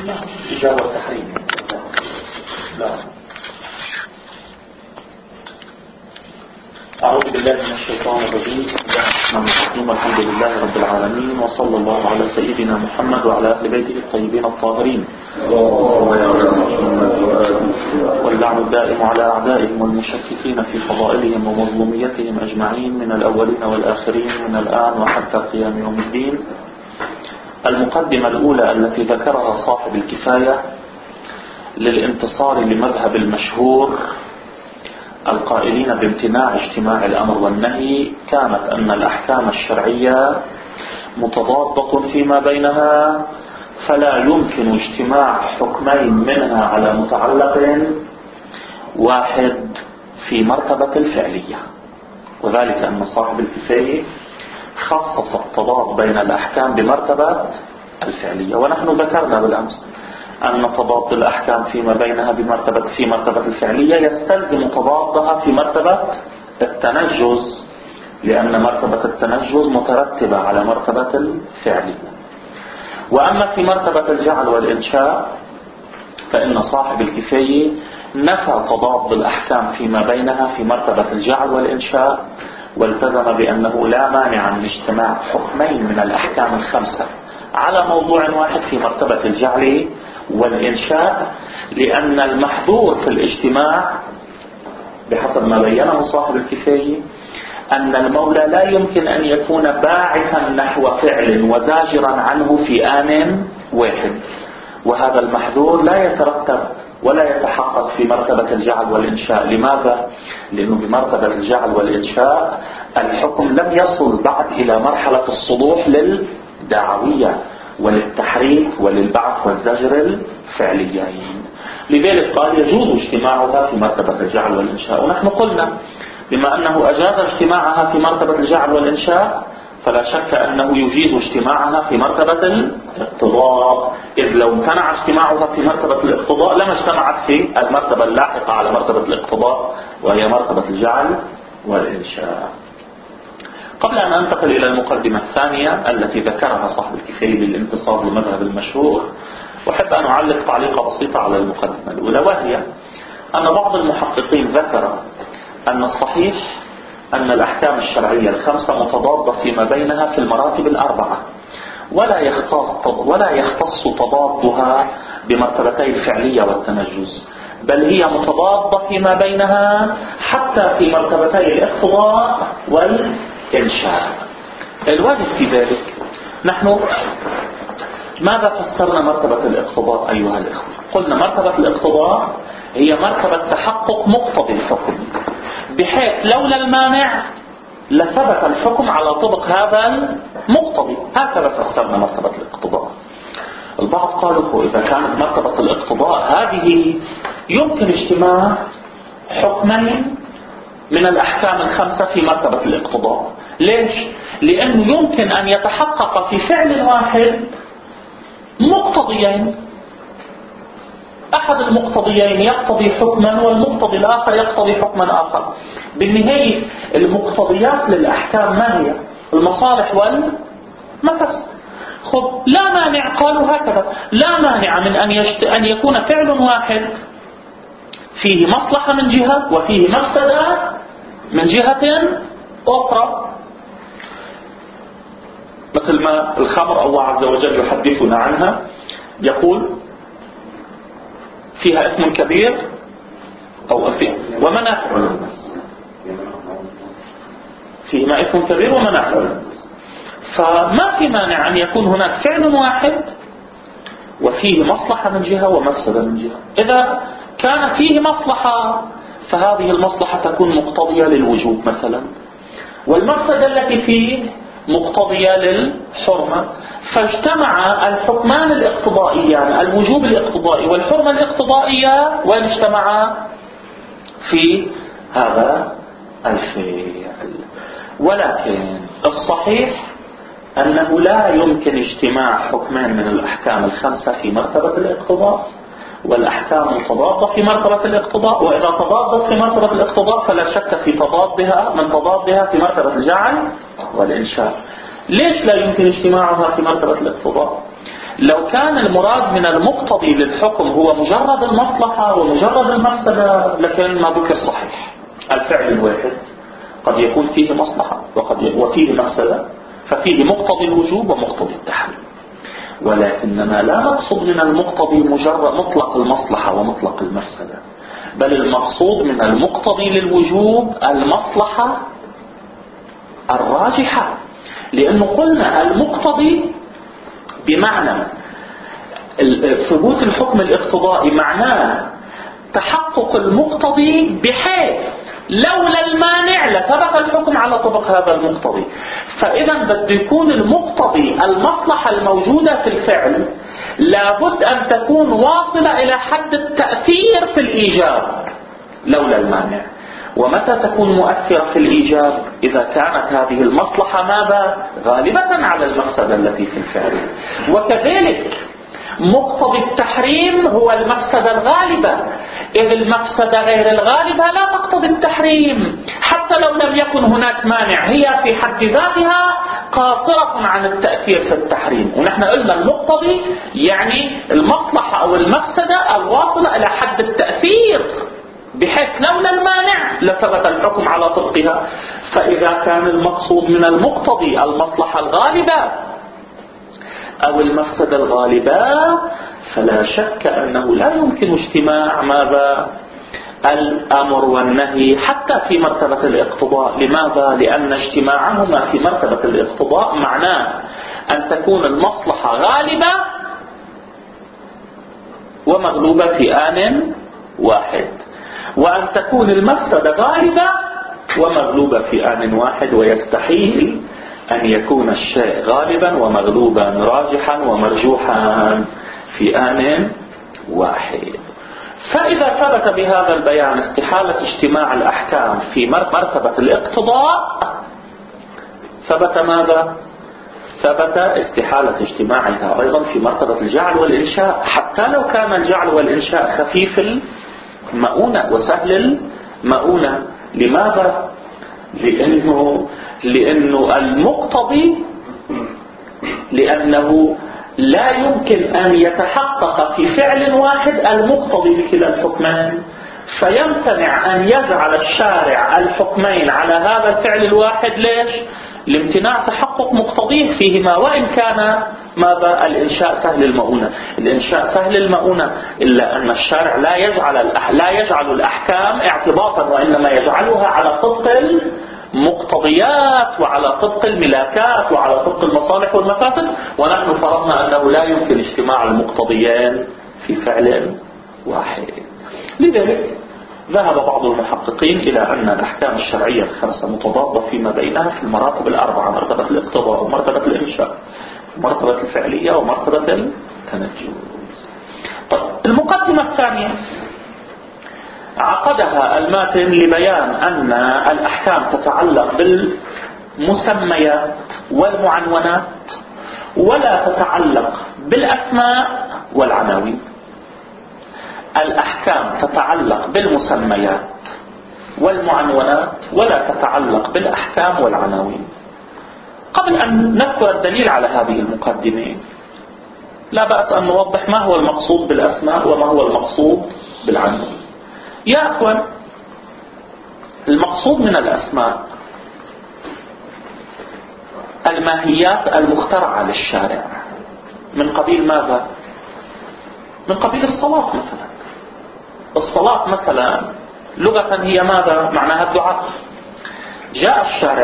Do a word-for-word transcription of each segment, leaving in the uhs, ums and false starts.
لا إجابة تحريم. لا. أعوذ بالله من الشيطان الرجيم. بسم الله الرحمن الرحيم. والحمد لله رب العالمين، وصلى الله على سيدنا محمد وعلى أهل بيته الطيبين الطاهرين. واللعن الدائم على أعدائهم والمشككين في فضائلهم ومظلوميتهم أجمعين من الأولين والآخرين من الآن وحتى قيام يوم الدين. المقدمة الأولى التي ذكرها صاحب الكفاية للانتصار لمذهب المشهور القائلين بامتناع اجتماع الأمر والنهي كانت أن الأحكام الشرعية متضادة فيما بينها، فلا يمكن اجتماع حكمين منها على متعلق واحد في مرتبة الفعلية. وذلك أن صاحب الكفاية خصص التضاد بين الأحكام بمرتبة الفعلية، ونحن ذكرنا بالأمس أن تضاد الأحكام فيما بينها بمرتبة في مرتبة الفعلية يستلزم تضادها في مرتبة التنجز، لأن مرتبة التنجز مترتبة على مرتبة الفعلية. وأما في مرتبة الجعل والإنشاء فإن صاحب الكفاية نفى تضاد الأحكام فيما بينها في مرتبة الجعل والإنشاء، والتزم بأنه لا مانع من اجتماع حكمين من الأحكام الخمسة على موضوع واحد في مرتبة الجعل والإنشاء، لأن المحظور في الاجتماع بحسب ما بينه صاحب الكفاية أن المولى لا يمكن أن يكون باعثا نحو فعل وزاجرا عنه في آن واحد، وهذا المحظور لا يترتب ولا يتحقق في مرتبة الجعل والإنشاء. لماذا؟ لأنه بمرتبة الجعل والإنشاء الحكم لم يصل بعد إلى مرحلة الصلوح للدعوية وللتحريك وللبعث والزجر الفعليين. لذلك قال يجوز اجتماعها في مرتبة الجعل والإنشاء. ونحن قلنا بما أنه أجاز اجتماعها في مرتبة الجعل والإنشاء فلا شك أنه يجيز اجتماعها في مرتبة الاقتضاء، إذ لو امتنع اجتماعها في مرتبة الاقتضاء لما اجتمعت في المرتبة اللاحقة على مرتبة الاقتضاء وهي مرتبة الجعل والإنشاء. قبل أن أنتقل إلى المقدمة الثانية التي ذكرها صاحب الكفاية للانتصار لمذهب المشهور، وأحب أن أعلق تعليقة بسيطة على المقدمة الأولى، وهي أن بعض المحققين ذكر أن الصحيح أن الأحكام الشرعية الخمسة متضادة فيما بينها في المراتب الأربعة، ولا يختص ولا يختص تضادها بمرتبتي الفعلية والتنجز، بل هي متضادة فيما بينها حتى في مرتبتي الاقتضاء والإنشاء. الواجب في ذلك نحن ماذا فسرنا مرتبة الاقتضاء أيها الإخوة؟ قلنا مرتبة الاقتضاء هي مرتبة تحقق مقتضى الحكم، بحيث لولا المانع لثبت الحكم على طبق هذا المقتضي. هكذا فسرنا مرتبة الاقتضاء. البعض قالوا إذا كانت مرتبة الاقتضاء هذه يمكن اجتماع حكمين من الأحكام الخمسة في مرتبة الاقتضاء. ليش؟ لأنه يمكن أن يتحقق في فعل واحد مقتضيين، أحد المقتضيين يقتضي حكما والمقتضي الآخر يقتضي حكما آخر. بالنهاية المقتضيات للأحكام ما هي؟ المصالح والمفاسد. خب لا مانع، قالوا هكذا لا مانع من أن, يشت... أن يكون فعل واحد فيه مصلحة من جهة وفيه مفسدة من جهة أخرى، مثل ما الخمر الله عز وجل يحدثنا عنها، يقول فيها اسم كبير أو فيه ومنافع للناس، فيهما اسم كبير ومنافع للناس. فما في مانع أن يكون هناك فعل واحد وفيه مصلحة من جهة ومفسدة من جهة. إذا كان فيه مصلحة فهذه المصلحة تكون مقتضية للوجوب مثلا، والمفسدة التي فيه مقتضية للحرمة، فاجتمع الحكمان الاقتضائيان الوجوب الاقتضائي والحرمة الاقتضائية وين اجتمعا؟ في هذا الفعل. ولكن الصحيح أنه لا يمكن اجتماع حكمان من الأحكام الخمسة في مرتبة الاقتضاء، والأحكام متضادة في مرتبة الاقتضاء، وإذا تضادت في مرتبة الاقتضاء فلا شك في تضادها من تضادها في مرتبة الجعل والإنشاء. ليش لا يمكن اجتماعها في مرتبة الاقتضاء؟ لو كان المراد من المقتضي للحكم هو مجرد المصلحة ومجرد المفسدة لكن ما ذكر صحيح. الفعل الواحد قد يكون فيه مصلحة وقد وفيه مفسدة، ففيه مقتضي الوجوب ومقتضي التحريم. ولكننا لا نقصد من المقتضي مجرد مطلق المصلحة ومطلق المفسدة، بل المقصود من المقتضي للوجوب المصلحة الراجحة، لأنه قلنا المقتضي بمعنى ثبوت الحكم الاقتضائي معناه تحقق المقتضي بحيث لولا المانع لثبت الحكم على طبق هذا المقتضي. فإذا بده يكون المقتضي المصلحة الموجودة في الفعل لابد أن تكون واصلة إلى حد التأثير في الإيجاب لولا المانع. ومتى تكون مؤثرة في الإيجاب؟ إذا كانت هذه المصلحة ماذا؟ غالبة على المفسدة التي في الفعل. وكذلك مقتضي التحريم هو المفسدة الغالبة، إذ المفسدة غير الغالبة لا تقتضي التحريم حتى لو لم يكن هناك مانع، هي في حد ذاتها قاصرة عن التأثير في التحريم. ونحن قلنا المقتضي يعني المصلحة أو المفسدة الواصلة إلى حد التأثير بحيث لولا المانع لثبت الحكم على طبقها. فإذا كان المقصود من المقتضي المصلحة الغالبة أو المفسدة الغالبة فلا شك أنه لا يمكن اجتماع ماذا؟ الأمر والنهي حتى في مرتبة الاقتضاء. لماذا؟ لأن اجتماعهما في مرتبة الاقتضاء معناه أن تكون المصلحة غالبة ومغلوبة في آن واحد، وأن تكون المفسدة غالبة ومغلوبة في آن واحد. ويستحيل أن يكون الشيء غالبا ومغلوبا راجحا ومرجوحا في آن واحد. فإذا ثبت بهذا البيان استحالة اجتماع الأحكام في مرتبة الاقتضاء ثبت ماذا؟ ثبت استحالة اجتماعها أيضا في مرتبة الجعل والإنشاء، حتى لو كان الجعل والإنشاء خفيف المؤونة وسهل المؤونة. لماذا؟ لأنه لأنه المقتضي لأنه لا يمكن أن يتحقق في فعل واحد المقتضي لكلا الحكمين، فيمتنع أن يجعل الشارع الحكمين على هذا الفعل الواحد. ليش؟ لامتناع تحقق مقتضيه فيهما، وإن كان ماذا؟ الإنشاء سهل المؤونة. الإنشاء سهل المؤونة إلا أن الشارع لا يجعل لا يجعل الأحكام اعتباطا، وإنما يجعلها على طبق المقتضيات وعلى طبق الملاكات وعلى طبق المصالح والمفاسد. ونحن فرضنا أنه لا يمكن اجتماع المقتضيين في فعل واحد. لذلك ذهب بعض المحققين إلى أن الأحكام الشرعية الخمسة متضادة فيما بينها في المراتب الأربعة: مرتبة الاقتضاء ومرتبة الإنشاء ومرتبة الفعلية ومرتبة التنجز. طيب، المقدمة الثانية عقدها الماتن لبيان أن الأحكام تتعلق بالمسميات والمعنونات ولا تتعلق بالأسماء والعناوين. الأحكام تتعلق بالمسميات والمعنونات ولا تتعلق بالأحكام والعناوين. قبل أن نذكر الدليل على هذه المقدمة لا بأس أن نوضح ما هو المقصود بالأسماء وما هو المقصود بالعناوين. يا أخوان، المقصود من الأسماء الماهيات المخترعة للشارع من قبيل ماذا؟ من قبيل الصلاة مثلا. الصلاة مثلا لغة هي ماذا؟ معناها الدعاء. جاء الشارع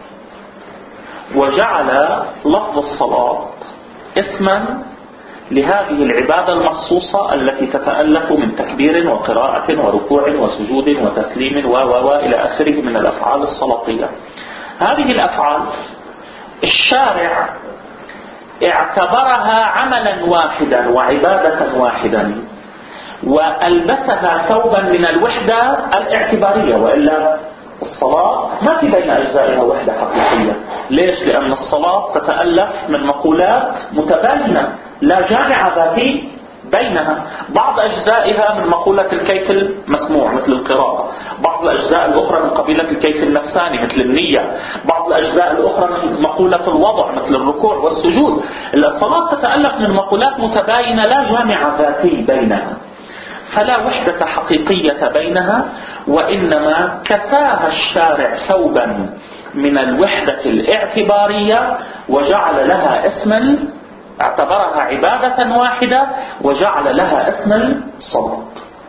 وجعل لفظ الصلاة اسما لهذه العبادة المخصوصة التي تتألف من تكبير وقراءة وركوع وسجود وتسليم و و إلى آخره من الأفعال الصلاتية. هذه الأفعال الشارع اعتبرها عملا واحدا وعبادة واحدا وألبسها ثوبا من الوحدة الاعتبارية، وإلا الصلاة ما في بين أجزائها وحدة حقيقية. ليش؟ لأن الصلاة تتألف من مقولات متباينة لا جامعة ذاتي بينها. بعض أجزائها من مقولة الكيف المسموع مثل القراءة، بعض الأجزاء الأخرى من قبيلة الكيف النفساني مثل النية، بعض الأجزاء الأخرى من مقولة الوضع مثل الركوع والسجود. الصلاة تتألف من مقولات متباينة لا جامع ذاتي بينها، فلا وحدة حقيقية بينها، وإنما كساها الشارع ثوبا من الوحدة الاعتبارية وجعل لها اسما، اعتبرها عبادة واحدة وجعل لها اسم الصلاة.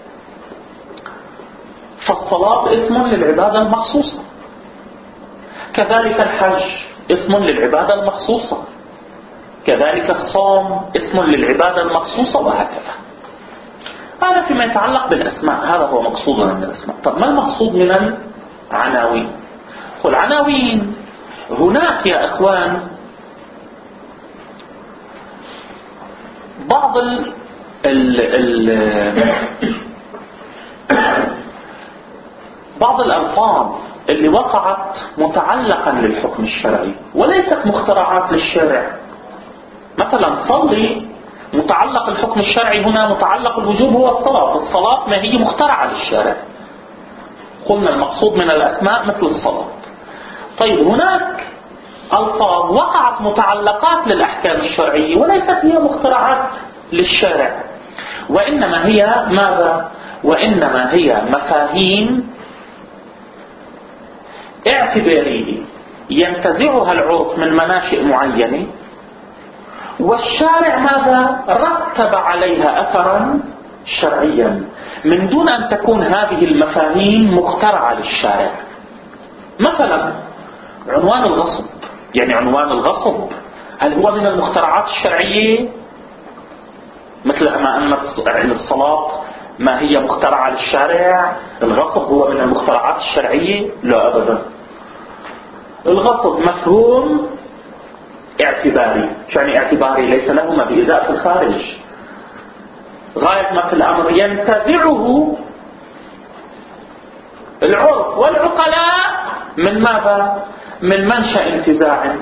فالصلاة اسم للعبادة المخصوصة، كذلك الحج اسم للعبادة المخصوصة، كذلك الصوم اسم للعبادة المخصوصة، وهكذا. هذا فيما يتعلق بالأسماء، هذا هو مقصودنا من الأسماء. طب ما المقصود من العناوين؟ العناوين هناك يا إخوان بعض ال ال ال بعض الألفاظ اللي وقعت متعلقا للحكم الشرعي وليست مخترعات للشارع. مثلا صلي متعلق الحكم الشرعي هنا، متعلق الوجوب هو الصلاة، الصلاة ما هي مخترعة للشارع. قلنا المقصود من الأسماء مثل الصلاة. طيب هناك ألفاظ وقعت متعلقات للأحكام الشرعية وليست هي مخترعات للشارع، وإنما هي ماذا؟ وإنما هي مفاهيم اعتبارية ينتزعها العرف من مناشئ معينة، والشارع ماذا؟ رتب عليها أثرا شرعيا من دون أن تكون هذه المفاهيم مخترعة للشارع. مثلا عنوان الغصب، يعني عنوان الغصب هل هو من المخترعات الشرعية؟ مثل ما أن الصلاة ما هي مخترعة للشارع، الغصب هو من المخترعات الشرعية؟ لا أبدا. الغصب مفهوم اعتباري. يعني اعتباري ليس له ما بإزاء في الخارج، غاية ما في الأمر ينتزعه العرف والعقلاء من ماذا؟ من منشأ انتزاع.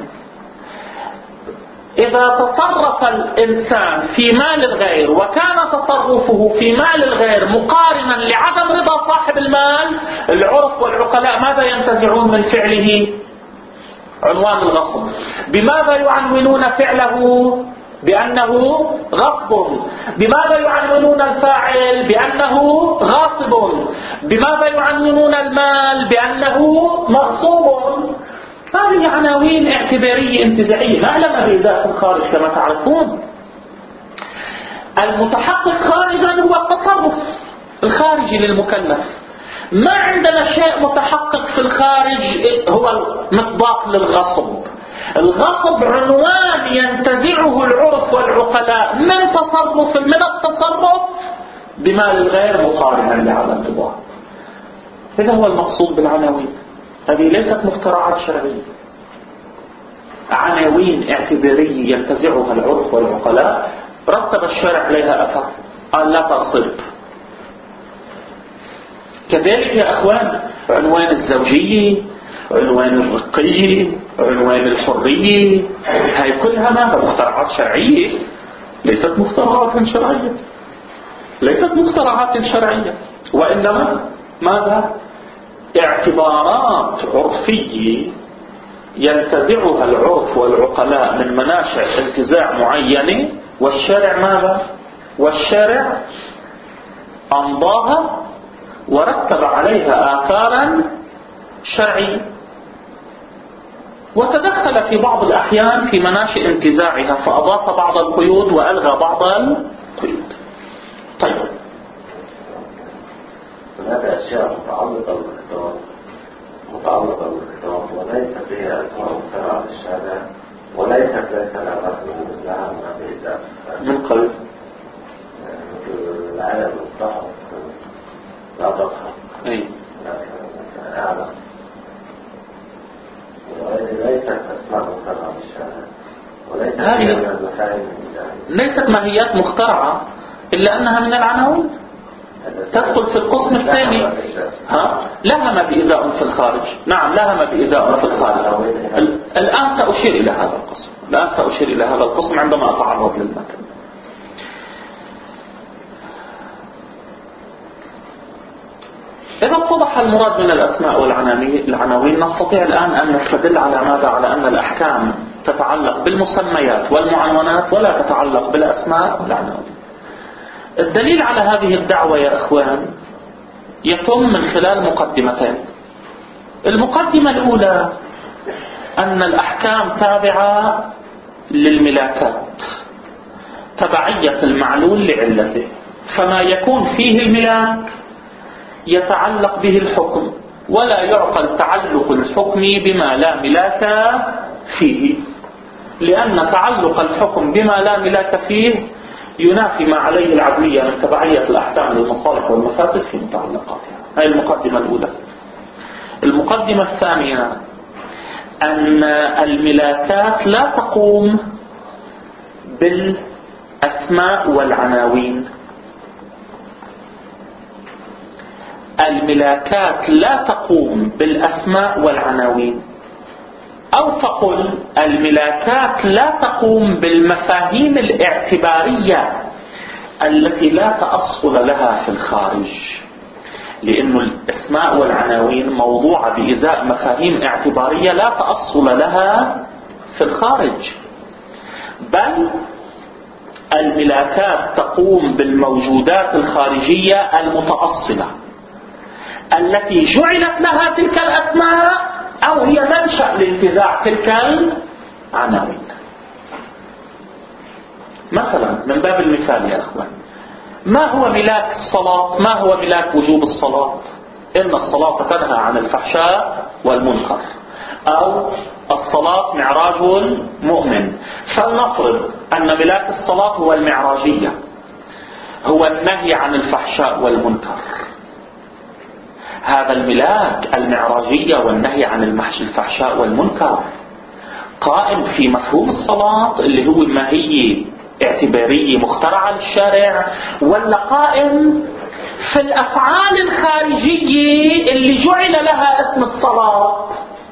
إذا تصرف الإنسان في مال الغير وكان تصرفه في مال الغير مقارنا لعدم رضا صاحب المال، العرف والعقلاء ماذا ينتزعون من فعله؟ عنوان الغصب. بماذا يعنونون فعله؟ بأنه غصب. بماذا يعنونون الفاعل؟ بأنه غاصب. بماذا يعنونون المال؟ بأنه مغصوب. هذه عناوين اعتبارية انتزاعية ما لها بإزاء في الخارج كما تعرفون. المتحقق خارجا هو التصرف الخارجي للمكلف. ما عندنا شيء متحقق في الخارج هو مصداق للغصب. الغصب عنوان ينتزعه العرف والعقلاء من تصرف من التصرف بمال الغير مقارنا لعدم رضاه. هذا هو المقصود بالعناوين. هذه ليست مخترعات شرعية، عناوين اعتبارية ينتزعها العرف والعقلاء رتب الشارع عليها أثر، قال لا تصب. كذلك يا أخوان عنوان الزوجية، عنوان الرقية، عنوان الحرية، هاي كلها ماذا؟ مخترعات شرعية، ليست مخترعات شرعية، ليست مخترعات شرعية، وإنما ماذا؟ اعتبارات عرفية ينتزعها العرف والعقلاء من مناشئ انتزاع معينة، والشارع ماذا؟ والشارع أمضاها ورتب عليها آثارا شرعية، وتدخل في بعض الأحيان في مناشئ انتزاعها فأضاف بعض القيود وألغى بعض القيود. طيب هناك أشياء متعلقة بالخطاب متعلقة بالخطاب وليس فيها أسماء مخترعة للشارع، وليست ليس لها رقم لها ما بإزاء من قبل مثل العالم الضحك لا تضحك أي لكن أعلى، ليست أسماء مخترعة للشارع، وليست فيها من المفاهيم ليست ماهيات مخترعة إلا أنها من العناوين تدخل في القسم الثاني. ها؟ لها ما بإزاء في الخارج. نعم لها ما بإزاء في الخارج. الآن سأشير إلى هذا القسم الآن سأشير إلى هذا القسم عندما أتعرض للمتن. إذا اتضح المراد من الأسماء والعناوين نستطيع الآن أن نستدل على ماذا؟ على أن الأحكام تتعلق بالمسميات والمعنونات ولا تتعلق بالأسماء والعناوين. الدليل على هذه الدعوة يا إخوان يتم من خلال مقدمتين. المقدمة الأولى أن الأحكام تابعة للملاكات، تبعية المعلول لعلته، فما يكون فيه الملاك يتعلق به الحكم، ولا يعقل تعلق الحكم بما لا ملاك فيه، لأن تعلق الحكم بما لا ملاك فيه ينافي ما عليه العدلية من تبعية الأحكام للمصالح والمفاسد في متعلقاتها. هذه المقدمة الأولى. المقدمة الثانية أن الملاكات لا تقوم بالأسماء والعناوين. الملاكات لا تقوم بالأسماء والعناوين، أو فقل الملاكات لا تقوم بالمفاهيم الاعتبارية التي لا تأصل لها في الخارج، لأن الأسماء والعناوين موضوعة بإزاء مفاهيم اعتبارية لا تأصل لها في الخارج، بل الملاكات تقوم بالموجودات الخارجية المتأصلة التي جعلت لها تلك الأسماء أو هي منشأ لانتزاع تلك العناوين. مثلا من باب المثال يا أخوان، ما هو ملاك الصلاة؟ ما هو ملاك وجوب الصلاة؟ إن الصلاة تنهى عن الفحشاء والمنكر، أو الصلاة معراج المؤمن. فلنفرض أن ملاك الصلاة هو المعراجية، هو النهي عن الفحشاء والمنكر. هذا الملاك المعراجية والنهي عن الفحشاء والمنكر قائم في مفهوم الصلاة اللي هو ماهية اعتبارية مخترعة للشارع، ولا قائم في الأفعال الخارجية اللي جعل لها اسم الصلاة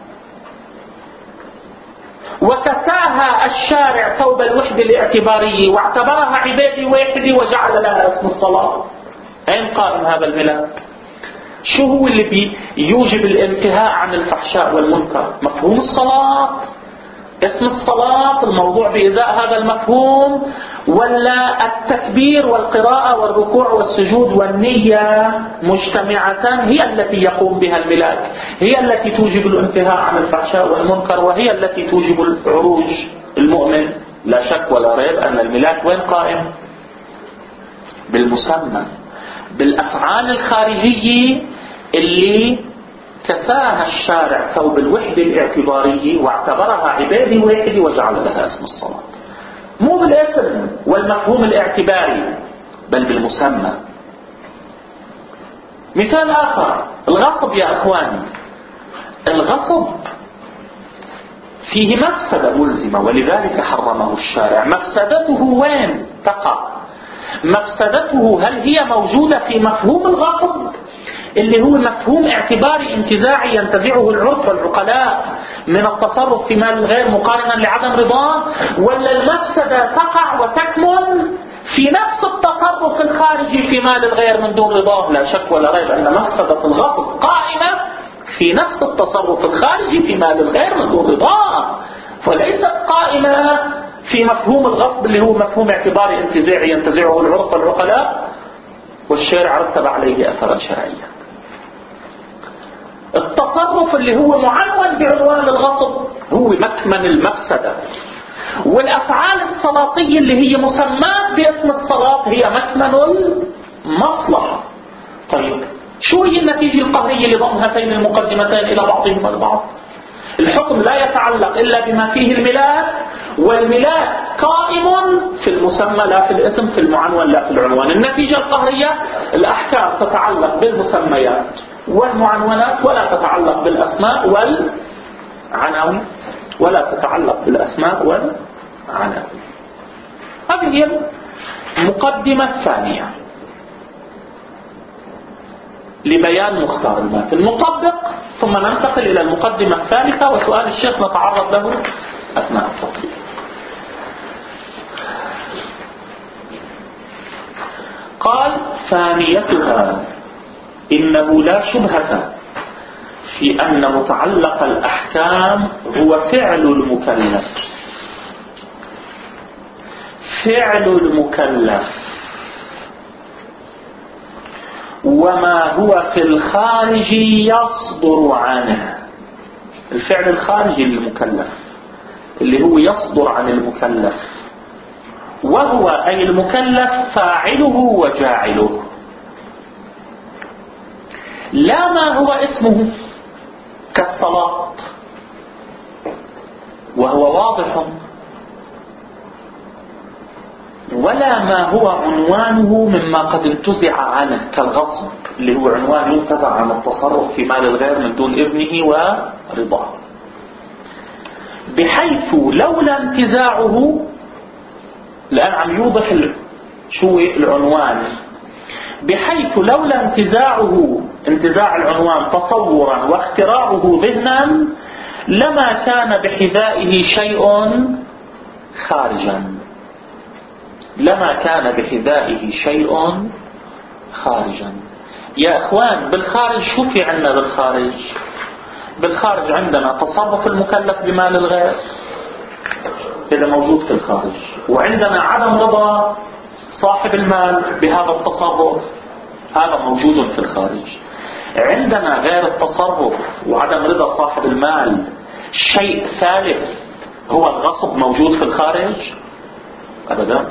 وكساها الشارع ثوب الوحدة الاعتبارية واعتبرها عبادة واحدة وجعل لها اسم الصلاة؟ أين قائم هذا الملاك؟ شو هو اللي بيوجب الانتهاء عن الفحشاء والمنكر؟ مفهوم الصلاة، اسم الصلاة، الموضوع بإزاء هذا المفهوم، ولا التكبير والقراءة والركوع والسجود والنية مجتمعة هي التي يقوم بها الملاك، هي التي توجب الانتهاء عن الفحشاء والمنكر، وهي التي توجب العروج المؤمن؟ لا شك ولا ريب أن الملاك وين قائم؟ بالمسمى، بالأفعال الخارجية اللي كساها الشارع ثوب الوحدة الاعتبارية واعتبرها عبادة واحدة وجعل لها اسم الصلاة، مو بالاسم والمفهوم الاعتباري بل بالمسمى. مثال آخر، الغصب يا أخواني. الغصب فيه مفسدة ملزمة ولذلك حرمه الشارع. مفسدته وين تقع؟ مفسدته هل هي موجودة في مفهوم الغصب اللي هو مفهوم اعتباري انتزاعي ينتزعه العرف والعقلاء من التصرف في مال الغير مقارنا لعدم رضاه، ولا المفسدة تقع وتكمن في نفس التصرف الخارجي في مال الغير من دون رضاه؟ لا شك ولا ريب أن مفسدة الغصب قائمة في نفس التصرف الخارجي في مال الغير من دون رضاه، وليست قائمة في مفهوم الغصب اللي هو مفهوم اعتباري انتزاعي ينتزعه العرف والعقلاء والشارع رتب عليه أثرا شرعيا. التصرف اللي هو معنون بعنوان الغصب هو مكمن المفسدة، والأفعال الصلاتية اللي هي مسمات باسم الصلاة هي مكمن المصلحة. طيب شو هي النتيجة القهرية لضم هاتين المقدمتين إلى بعضهما البعض؟ الحكم لا يتعلق إلا بما فيه الملاك، والملاك قائم في المسمى لا في الاسم، في المعنون لا في العنوان. النتيجة القهرية الأحكام تتعلق بالمسميات والمعنونات ولا تتعلق بالأسماء والعناوين، ولا تتعلق بالأسماء والعناوين. هذه هي المقدمة الثانية لبيان مختار المات المطبق، ثم ننتقل إلى المقدمة الثالثة وسؤال الشيخ نتعرض له أثناء التطبيق. قال ثانيتها إنه لا شبهة في أن متعلق الأحكام هو فعل المكلف. فعل المكلف وما هو في الخارج يصدر عنه. الفعل الخارجي للمكلف اللي هو يصدر عن المكلف، وهو أي المكلف فاعله وجاعله، لا ما هو اسمه كالصلاة وهو واضح، ولا ما هو عنوانه مما قد انتزع عنه كالغصب اللي هو عنوان ينتزع عن التصرف في مال الغير من دون إذنه ورضاه، بحيث لولا انتزاعه، الآن عم يوضح شو العنوان، بحيث لولا انتزاعه انتزاع العنوان تصورا واختراعه ذهنا لما كان بحذائه شيء خارجا، لما كان بحذائه شيء خارجا. يا اخوان بالخارج شو في عندنا؟ بالخارج بالخارج عندنا تصرف المكلف بمال الغير، هذا موجود في الخارج، وعندنا عدم رضا صاحب المال بهذا التصرف، هذا موجود في الخارج. عندنا غير التصرف وعدم رضا صاحب المال شيء ثالث هو الغصب، موجود في الخارج أبدا.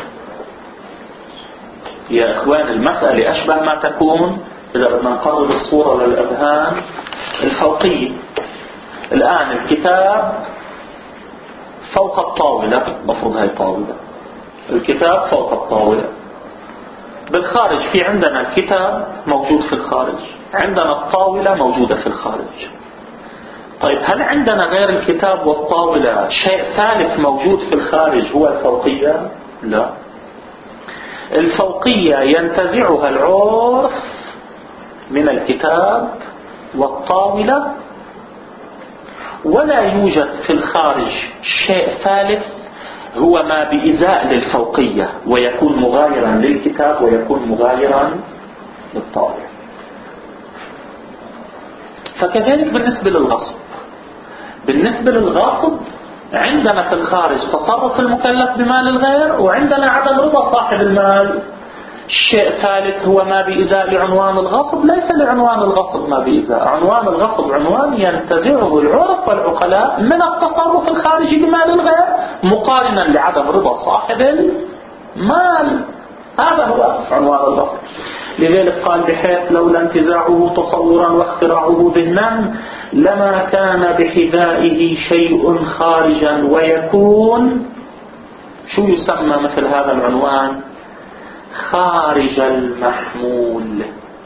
يا إخوان المسألة أشبه ما تكون إذا بدنا نقرب الصورة للأذهان الفوقية. الآن الكتاب فوق الطاولة، مفروض هاي طاولة، الكتاب فوق الطاولة. بالخارج في عندنا الكتاب موجود في الخارج، عندنا الطاولة موجودة في الخارج. طيب هل عندنا غير الكتاب والطاولة شيء ثالث موجود في الخارج هو الفوقية؟ لا، الفوقية ينتزعها العرف من الكتاب والطاولة، ولا يوجد في الخارج شيء ثالث هو ما بإزاء للفوقية ويكون مغايرا للكتاب ويكون مغايرا للطاولة. فكذلك بالنسبة للغصب، بالنسبة للغاصب عندنا في الخارج تصرف المكلف بمال الغير، وعندنا عدم رضا صاحب المال. الشيء الثالث هو ما بإزاء لعنوان الغصب، ليس لعنوان الغصب ما بإزاء، عنوان الغصب عنوان ينتزعه العرف والعقلاء من التصرف الخارجي بمال الغير مقارنا لعدم رضا صاحب المال، هذا هو عنوان الغصب. لذلك قال بحيث لولا انتزاعه تصورا واختراعه ذهنا لما كان بحذائه شيء خارجا، ويكون شو يسمى مثل هذا العنوان؟ خارج المحمول.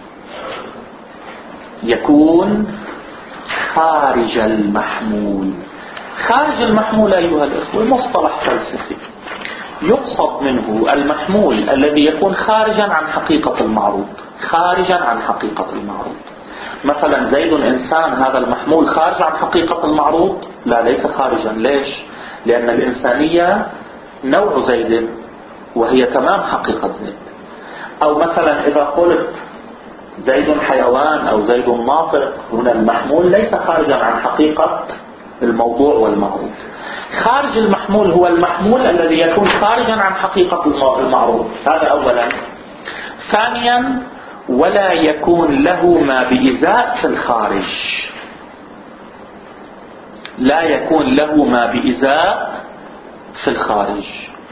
يكون خارج المحمول. خارج المحمول أيها الأخوة مصطلح فلسفي يقصد منه المحمول الذي يكون خارجا عن حقيقة المعروض، خارجا عن حقيقة المعروض. مثلا زيد إنسان، هذا المحمول خارج عن حقيقة المعروض؟ لا، ليس خارجا. ليش؟ لأن الإنسانية نوع زيد وهي تمام حقيقة زيد. أو مثلا إذا قلت زيد حيوان أو زيد ناطق، هنا المحمول ليس خارجا عن حقيقة الموضوع والمعروض. خارج المحمول هو المحمول الذي يكون خارجا عن حقيقة المعروض، هذا أولا. ثانيا ولا يكون له ما بإزاء في الخارج، لا يكون له ما بإزاء في الخارج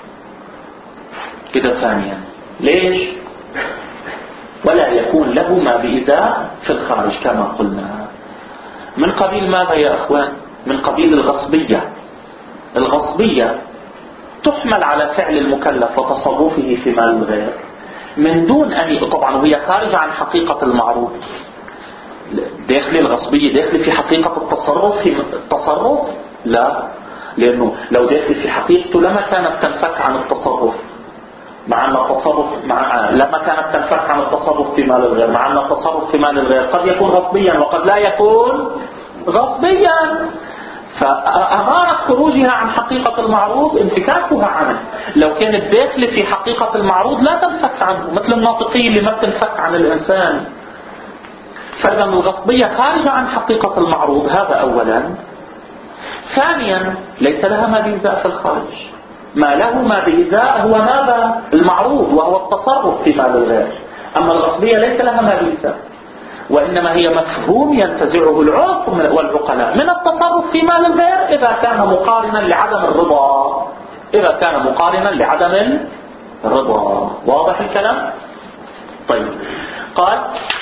كده. ثانيا ليش؟ ولا يكون له ما بإزاء في الخارج كما قلنا. من قبيل ماذا يا أخوان؟ من قبيل الغصبية. الغصبية تحمل على فعل المكلف وتصرفه في مال الغير من دون أن، طبعا هي خارجة عن حقيقة المعروض. داخل الغصبية داخل في حقيقة التصرف، في التصرف لا، لأنه لو داخل في حقيقته لما كانت تنفك عن التصرف، مع أن التصرف مع لما كانت تنفك عن التصرف في مال الغير، مع أن التصرف في مال الغير قد يكون غصبيا وقد لا يكون غصبيا. فأمارة خروجها عن حقيقة المعروض انفكاكها عنه. لو كانت داخلة في حقيقة المعروض لا تنفك عنه، مثل الناطقية اللي ما تنفك عن الإنسان. فإذا الغصبية خارجة عن حقيقة المعروض، هذا أولا. ثانيا ليس لها ما بإزاء في الخارج، ما له ما بإزاء هو ماذا؟ المعروض، وهو التصرف في مال الغير. أما الغصبية ليس لها ما بإزاء، وإنما هي مفهوم ينتزعه العرف والعقلاء من التصرف في مال الغير إذا كان مقارنا لعدم الرضا، إذا كان مقارنا لعدم الرضا. واضح الكلام؟ طيب، قال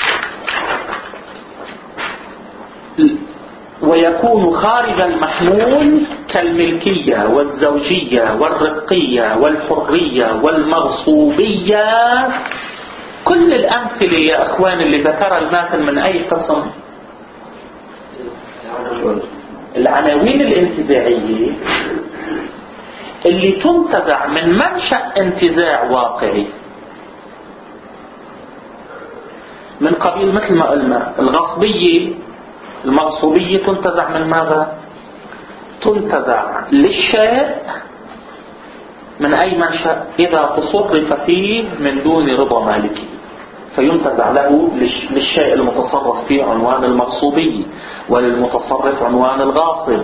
ويكون خارج المحمول كالملكية والزوجية والرقية والحرية والمغصوبية. كل الأمثلة يا أخوان اللي ذكر الماثل من أي قسم؟ العناوين الانتزاعية اللي تنتزع من منشأ انتزاع واقعي، من قبيل مثل ما قلنا الغصبية المغصوبية تنتزع من ماذا؟ تنتزع للشيء من أي منشأ؟ إذا تصرف فيه من دون رضا مالكي فينتزع له للشيء المتصرف فيه عنوان المغصوبية، وللمتصرف عنوان الغاصب،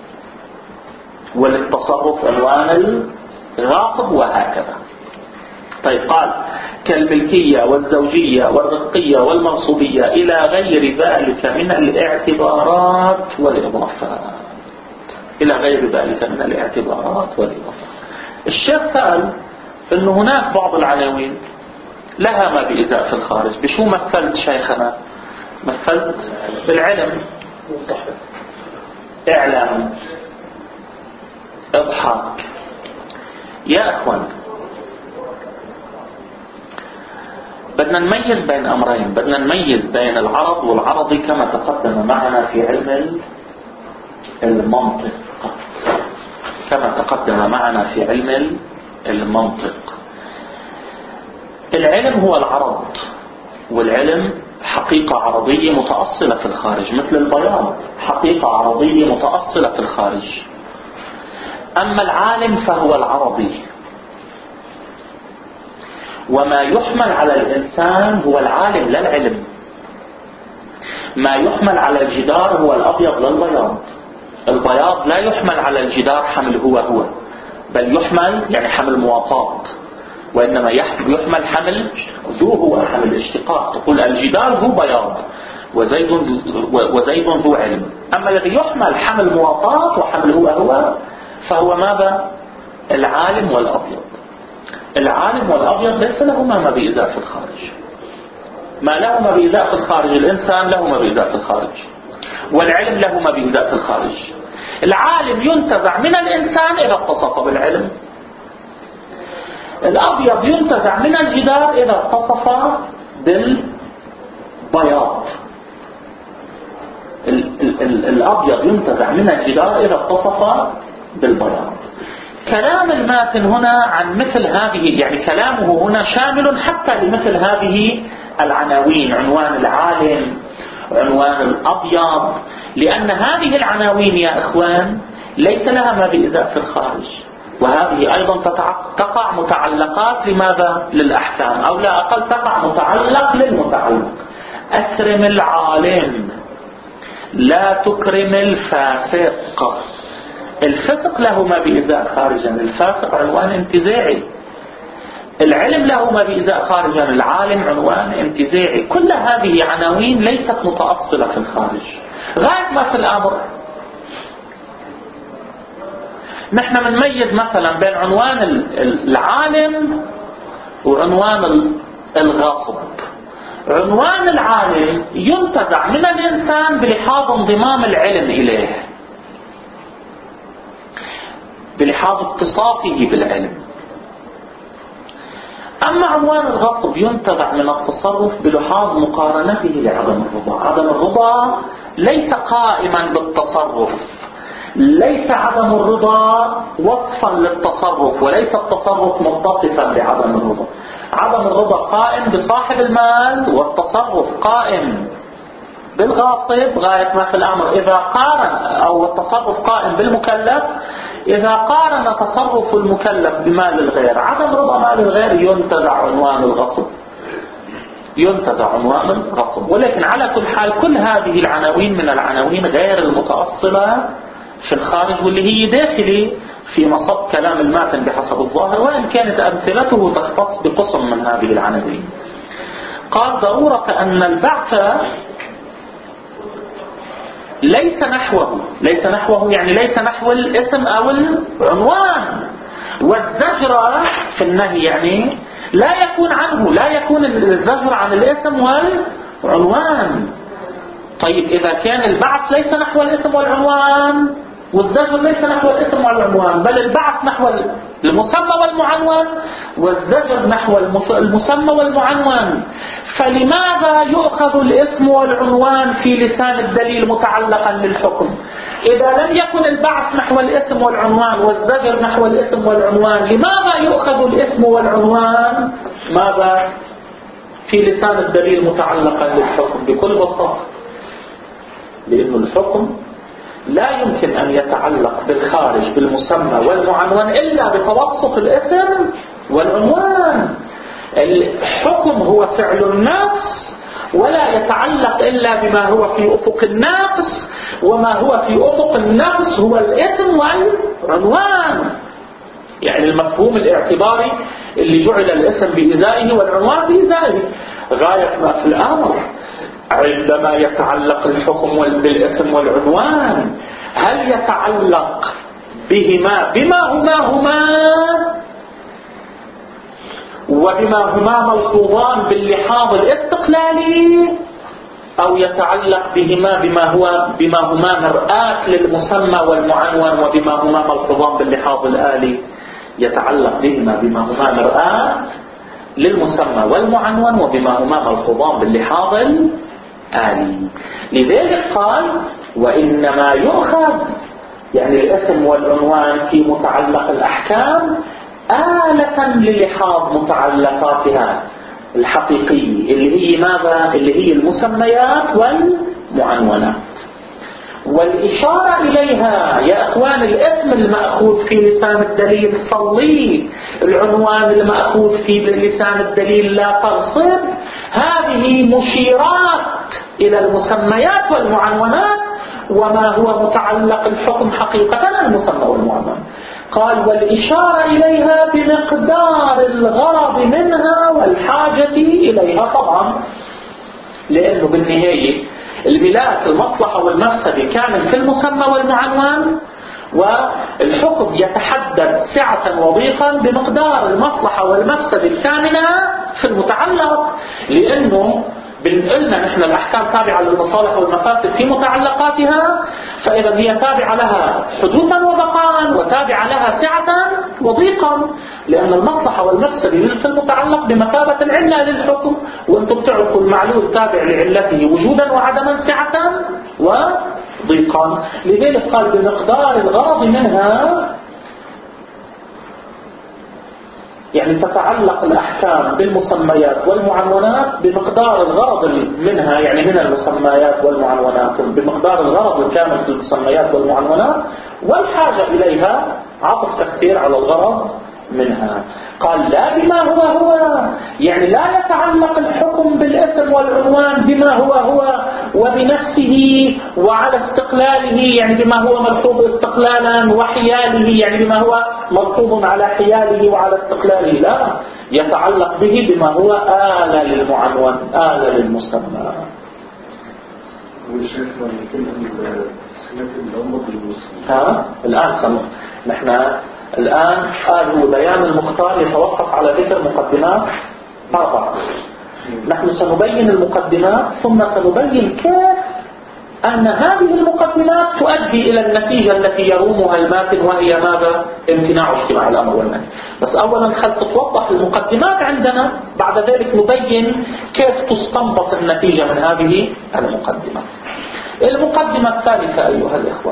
وللتصرف عنوان الغاصب، وهكذا. طيب، قال كالملكية والزوجية والرقية والمغصوبية إلى غير ذلك من الاعتبارات والإضافات. إلى غير ذلك من الاعتبارات والإضافات. الشيخ سأل أنه هناك بعض العناوين لها ما بإزاء في الخارج. بشو مثلت شيخنا؟ مثلت بالعلم، إعلام، إضحاك. يا أخوان، بدنا نميز بين أمرين. بدنا نميز بين العرض والعرضي كما تقدم معنا في علم المنطق، كما تقدم معنا في علم المنطق. العلم هو العرض، والعلم حقيقة عرضية متأصلة في الخارج، مثل البيان حقيقة عرضية متأصلة في الخارج. أما العالم فهو العرضي، وما يحمل على الإنسان هو العالم لا العلم. ما يحمل على الجدار هو الأبيض لا البياض. البياض لا يحمل على الجدار حمل هو هو، بل يحمل يعني حمل مواطاة، وإنما يحمل حمل ذو هو حمل اشتقاق. تقول الجدار ذو بياض وزيد وزيد ذو علم. أما الذي يحمل حمل مواطاة وحمل هو هو فهو ماذا؟ العالم والأبيض. العالم والأبيض ليس لهما ما بإزاء في الخارج. ما له ما بإزاء في الخارج الإنسان له ما بإزاء في الخارج، والعلم له ما بإزاء في الخارج. العالم ينتزع من الإنسان إذا اتصف بالعلم، الأبيض ينتزع من الجدار إذا اتصف بالبياض. ال ال ال الأبيض ينتزع من الجدار إذا اتصف بالبياض. كلام الماتن هنا عن مثل هذه، يعني كلامه هنا شامل حتى لمثل هذه العناوين، عنوان العالم، عنوان الأبيض، لأن هذه العناوين يا إخوان ليس لها ما بإزاء في الخارج، وهذه أيضا تقع متعلقات لماذا؟ للأحكام، أو لا أقل تقع متعلق للمتعلق. أكرم العالم لا تكرم الفاسق. الفسق له ما بإزاء خارجا، الفاسق عنوان انتزاعي. العلم له ما بإزاء خارجا، العالم عنوان انتزاعي. كل هذه عناوين ليست متأصلة في الخارج غاية ما في الأمر. نحن بنميز مثلا بين عنوان العالم وعنوان الغاصب. عنوان العالم ينتزع من الإنسان بلحاظ انضمام العلم إليه، بلحاظ اتصافه بالعلم. أما عنوان الغصب ينتزع من التصرف بلحاظ مقارنته لعدم الرضا. عدم الرضا ليس قائما بالتصرف، ليس عدم الرضا وصفا للتصرف، وليس التصرف متصفا بعدم الرضا. عدم الرضا قائم بصاحب المال، والتصرف قائم بالغاصب غاية ما في الأمر. إذا قارن أو التصرف قائم بالمكلف، إذا قارن تصرف المكلف بمال الغير عدم رضا مال الغير ينتزع عنوان الغصب. ينتزع عنوان الغصب. ولكن على كل حال كل هذه العناوين من العناوين غير المتأصلة في الخارج، واللي هي داخلي في مصب كلام الماتن بحسب الظاهر، وإن كانت أمثلته تختص بقسم من هذه العناوين. قال ضرورة أن البعث ليس نحوه، ليس نحوه يعني ليس نحو الاسم أو العنوان، والزجر في النهي يعني لا يكون عنه، لا يكون الزجر عن الاسم والعنوان. طيب إذا كان البعث ليس نحو الاسم والعنوان والزجر ليس نحو الاسم والعنوان، بل البعث نحو المسمى والمعنون والزجر نحو المسمى والمعنون، فلماذا يؤخذ الاسم والعنوان في لسان الدليل متعلقا للحكم؟ إذا لم يكن البعث نحو الاسم والعنوان والزجر نحو الاسم والعنوان، لماذا يؤخذ الاسم والعنوان ماذا في لسان الدليل متعلقا للحكم؟ بكل بساطة لأن الحكم لا يمكن أن يتعلق بالخارج بالمسمى والمعنون إلا بتوسط الاسم والعنوان. الحكم هو فعل النفس ولا يتعلق إلا بما هو في أفق النفس، وما هو في أفق النفس هو الاسم والعنوان. يعني المفهوم الاعتباري اللي جعل الاسم بإزائه والعنوان بإزائه غاية ما في الأمر. عندما يتعلق الحكم بالاسم والعنوان هل يتعلق بهما بما هما هما وبما هما ملحوظان باللحاظ الاستقلالي، أو يتعلق بهما بما هو بما هما مرآة للمسمى والمعنون وبما هما ملحوظان باللحاظ الآلي؟ يتعلق بهما بما هما مرآة للمسمى والمعنون وبما هما ملحوظان باللحاظ الآلي. لذلك قال وإنما يؤخذ يعني الاسم والعنوان في متعلق الأحكام آلة للحاظ متعلقاتها الحقيقية اللي هي ماذا؟ اللي هي المسميات والمعنونات. والإشارة إليها يا أخوان الاسم المأخوذ في لسان الدليل صلي، العنوان المأخوذ في لسان الدليل لا تغصب، هذه مشيرات إلى المسميات والمعنونات وما هو متعلق الحكم حقيقة المسمى والمعنون. قال والإشارة إليها بمقدار الغرض منها والحاجة إليها، طبعا لأنه بالنهاية الملاك المصلحة والمفسدة كامل في المسمى والمعنون، والحكم يتحدد سعة وضيقا بمقدار المصلحة والمفسدة الكامنة في المتعلق. لأنه قلنا نحن الأحكام تابعة للمصالح والمفاسد في متعلقاتها، فإذا هي تابعة لها حدوثا وبقاء وتابعة لها سعة وضيقا، لأن المصلحة والمفسدة في المتعلق بمثابة العلة للحكم، وأنتم تعرفوا المعلول تابع لعلته وجودا وعدما سعة وضيقا. لذلك قال بمقدار الغرض منها، يعني تتعلق الأحكام بالمسميات والمعنونات بمقدار الغرض منها، يعني من المسميات والمعنونات بمقدار الغرض الكامل في المسميات والمعنونات، والحاجة إليها عطف تفسير على الغرض منها. قال لا بما هو هو، يعني لا يتعلق الحكم بالاسم والعنوان بما هو هو وبنفسه وعلى استقلاله، يعني بما هو ملحوظ استقلالا، وحياله يعني بما هو ملحوظ على حياله وعلى استقلاله، لا يتعلق به بما هو آلة للمعنون آلة للمسمى. ها الآن سمع نحن الآن قال هو بيان المختار يتوقف على ذكر مقدمات أربعة. نحن سنبين المقدمات ثم سنبين كيف أن هذه المقدمات تؤدي إلى النتيجة التي يرومها الماتن، وهي ماذا؟ امتناع اجتماع الأمر والنهي. بس أولا خل تتوضح المقدمات عندنا، بعد ذلك نبين كيف تستنبط النتيجة من هذه المقدمات. المقدمة الثالثة أيها الإخوة،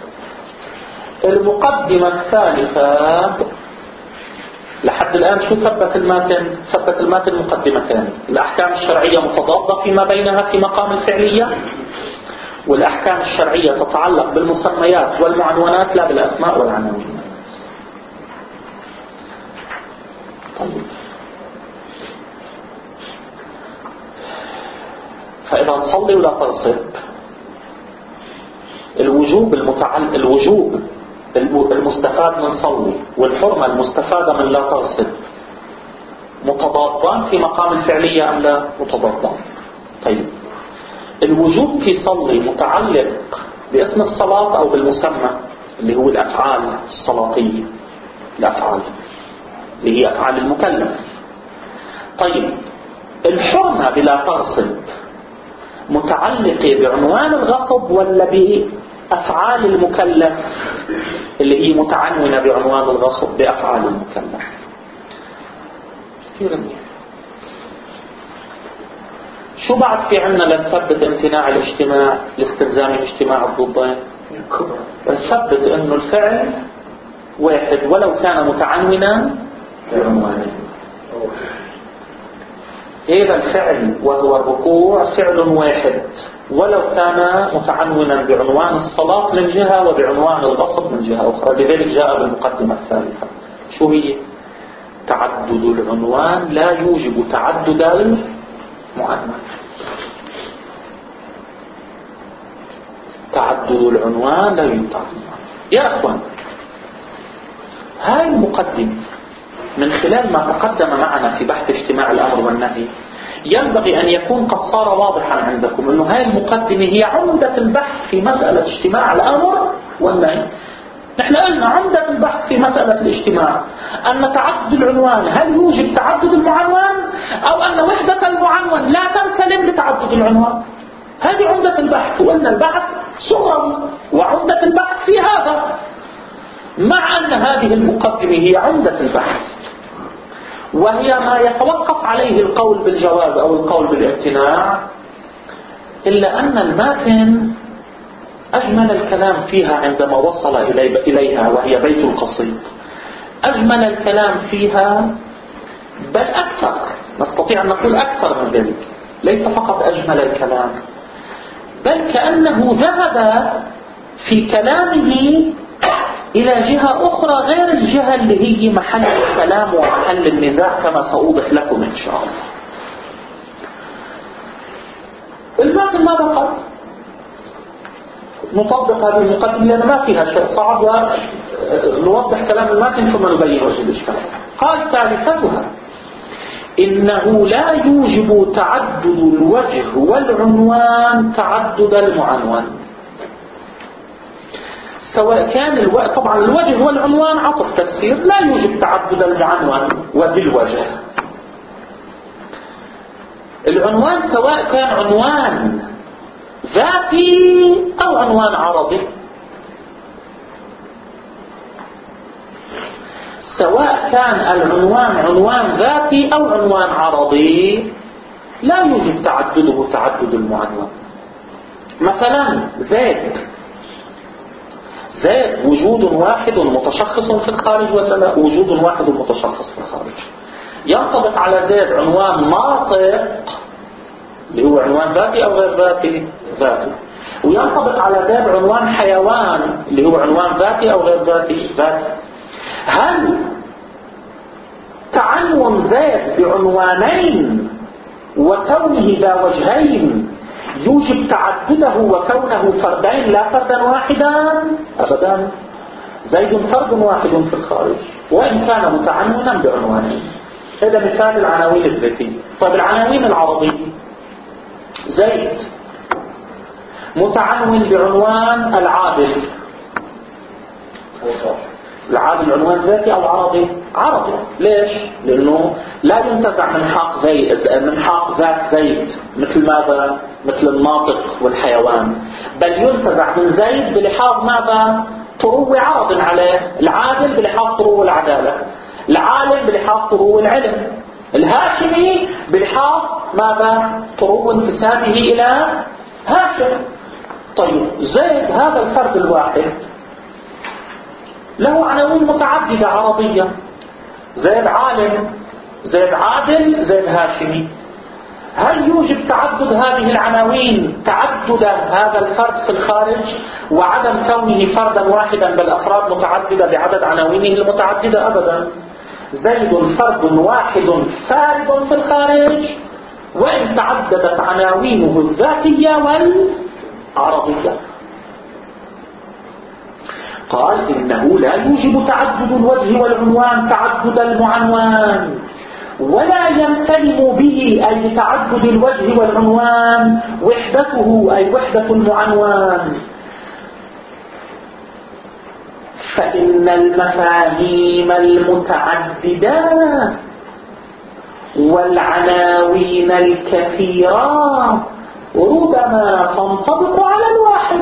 المقدمة الثالثة لحد الآن شو ثبت الماتن؟ ثبت الماتن مقدمتين: الأحكام الشرعية متضادة فيما بينها في مقام الفعلية، والأحكام الشرعية تتعلق بالمسميات والمعنونات لا بالأسماء والعناوين. طيب فإذا صلي ولا تغصب، الوجوب المتعل... الوجوب المستفاد من صلي والحرمة المستفادة من لا تغصب متضادان في مقام الفعلية أم لا؟ متضادان. طيب الوجوب في صلي متعلق باسم الصلاة أو بالمسمى اللي هو الأفعال الصلاتية، الأفعال اللي هي أفعال المكلف. طيب الحرمة بلا تغصب متعلقة بعنوان الغصب ولا بأفعال المكلف اللي هي متعنونة بعنوان الغصب بأفعال المكلف؟ كثير منيح. شو بعد في عنا لنثبت امتناع الاجتماع لاستلزام الاجتماع الضدين؟ نثبت انه الفعل واحد ولو كان متعنونا بعنوانين. هذا الفعل وهو الركوع فعل واحد ولو كان متعنونا بعنوان الصلاة من جهة وبعنوان الغصب من جهة أخرى. لذلك جاء بالمقدمة الثالثة. شو هي؟ تعدد العنوان لا يوجب تعدد المعنون. تعدد العنوان لا يوجب تعدد. يا أخوان، هاي المقدمة من خلال ما تقدم معنا في بحث اجتماع الأمر والنهي ينبغي أن يكون قد صار واضحا عندكم أنه هاي المقدمة هي عمدة البحث في مسألة اجتماع الأمر والنهي. نحن قلنا عمدة البحث في مسألة الاجتماع أن تعدد العنوان هل يوجب تعدد المعنون أو أن وحدة المعنون لا تنسلم لتعدد العنوان. هذه عمدة البحث، وأن البحث صغر وعمدة البحث في هذا، مع أن هذه المقدمة هي عمدة البحث وهي ما يتوقف عليه القول بالجواز أو القول بالامتناع، إلا أن الماتن أجمل الكلام فيها عندما وصل إليها وهي بيت القصيد. أجمل الكلام فيها بل أكثر، نستطيع أن نقول أكثر من ذلك. ليس فقط أجمل الكلام بل كأنه ذهب في كلامه إلى جهة أخرى غير الجهة اللي هي محل الكلام ومحل النزاع كما سأوضح لكم إن شاء الله. الماتن ما بقى نطبق هذه المقدمة لأن ما فيها شيء صعب، ونوضح كلام الماتن ثم نبين وجه الإشكال. قال ثالثتها إنه لا يوجب تعدد الوجه والعنوان تعدد المعنون، سواء كان الو... طبعا الوجه والعنوان عطف تفسير، لا يوجب تعدد المعنون وبالوجه. العنوان سواء كان عنوان ذاتي أو عنوان عرضي، سواء كان العنوان عنوان ذاتي أو عنوان عرضي لا يوجب تعدده تعدد المعنون. مثلا زيد، زيد وجود واحد متشخص في الخارج ولا لا؟ وجود واحد متشخص في الخارج. ينطبق على زيد عنوان ناطق اللي هو عنوان ذاتي أو غير ذاتي؟ ذاتي. وينطبق على زيد عنوان حيوان اللي هو عنوان ذاتي أو غير ذاتي؟ ذاتي. هل تعنون زيد بعنوانين وكونه ذا وجهين يوجب تعدده وكونه فردين لا فردا واحدا؟ أبدا. زيد فرد واحد في الخارج وإن كان متعنونا بعنوانين. هذا مثال العناوين الذاتية. طيب العناوين العرضية، زيد متعنون بعنوان العادل. العادل عنوان ذاتي أو عرضي؟ عرضي. ليش؟ لأنه لا ينتزع من حق زيد من حق ذات زيد مثل ماذا؟ مثل الناطق والحيوان، بل ينتزع من زيد بلحاظ ماذا؟ طرو عرض عليه. العادل بلحاظ طرو العدالة، العالم بلحاظ طرو العلم، الهاشمي بلحاظ ماذا؟ طرو انتسابه إلى هاشم. طيب زيد هذا الفرد الواحد له عناوين متعددة عرضية، زيد عالم، زيد عادل، زيد هاشمي. هل يوجب تعدد هذه العناوين تعدد هذا الفرد في الخارج وعدم كونه فردا واحدا بل أفراد متعددة بعدد عناوينه المتعددة؟ أبدا. زيد فرد واحد فارد في الخارج وإن تعدد تعددت عناوينه الذاتية والعرضية. قال إنه لا يوجب تعدد الوجه والعنوان تعدد المعنوان، ولا ينتلم به أي بتعدد الوجه والعنوان وحدته أي وحدة المعنوان. فإن المفاهيم المتعددة والعناوين الكثيرة ربما تنطبق على الواحد.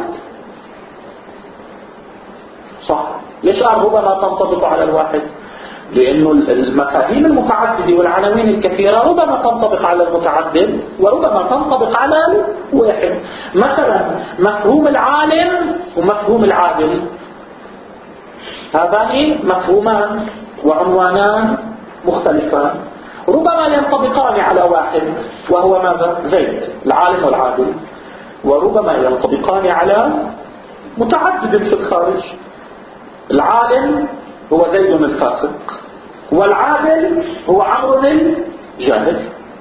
صح، ليش قال ربما تنطبق على الواحد؟ لأنه المفاهيم المتعددة والعناوين الكثيرة ربما تنطبق على المتعدد وربما تنطبق على الواحد. مثلا مفهوم العالم ومفهوم العادل، هذان مفهومان وعنوانان مختلفان، ربما ينطبقان على واحد وهو ماذا؟ زيد العالم والعادل، وربما ينطبقان على متعدد في الخارج. العالم هو زيد الفاسق، والعادل هو عمرو الجاهل.